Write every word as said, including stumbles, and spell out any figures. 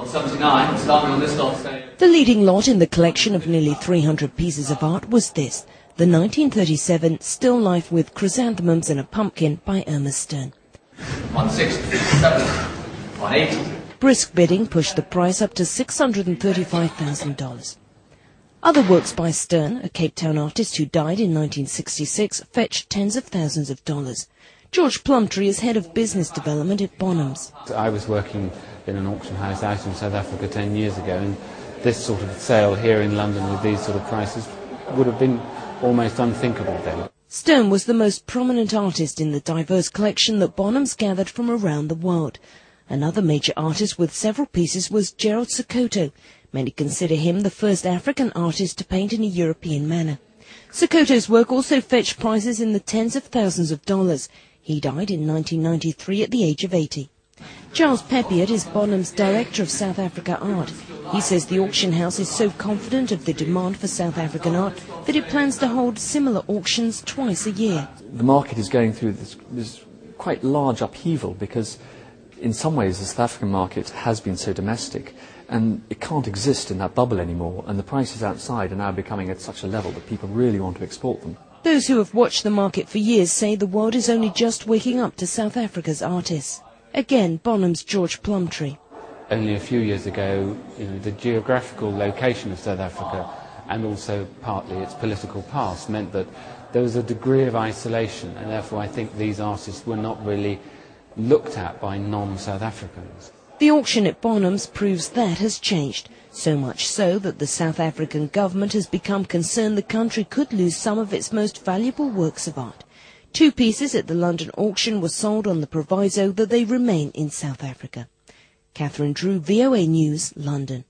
seventy-nine, starting on this lot, say... The leading lot in the collection of nearly three hundred pieces of art was this, the nineteen thirty-seven Still Life with Chrysanthemums and a Pumpkin by Irma Stern. one sixty, seven, one eighty. Brisk bidding pushed the price up to six hundred thirty-five thousand dollars. Other works by Stern, a Cape Town artist who died in nineteen sixty-six, fetched tens of thousands of dollars. George Plumtree is head of business development at Bonhams. I was working in an auction house out in South Africa ten years ago, and this sort of sale here in London with these sort of prices would have been almost unthinkable then. Stern was the most prominent artist in the diverse collection that Bonhams gathered from around the world. Another major artist with several pieces was Gerald Sokoto. Many consider him the first African artist to paint in a European manner. Sokoto's work also fetched prices in the tens of thousands of dollars. He died in nineteen ninety-three at the age of eighty. Charles Peppiatt is Bonhams' Director of South Africa Art. He says the auction house is so confident of the demand for South African art that it plans to hold similar auctions twice a year. The market is going through this, this quite large upheaval because in some ways the South African market has been so domestic and it can't exist in that bubble anymore, and the prices outside are now becoming at such a level that people really want to export them. Those who have watched the market for years say the world is only just waking up to South Africa's artists. Again, Bonhams' George Plumtree. Only a few years ago, you know, the geographical location of South Africa and also partly its political past meant that there was a degree of isolation, and therefore I think these artists were not really looked at by non-South Africans. The auction at Bonhams proves that has changed, so much so that the South African government has become concerned the country could lose some of its most valuable works of art. Two pieces at the London auction were sold on the proviso that they remain in South Africa. Catherine Drew, V O A News, London.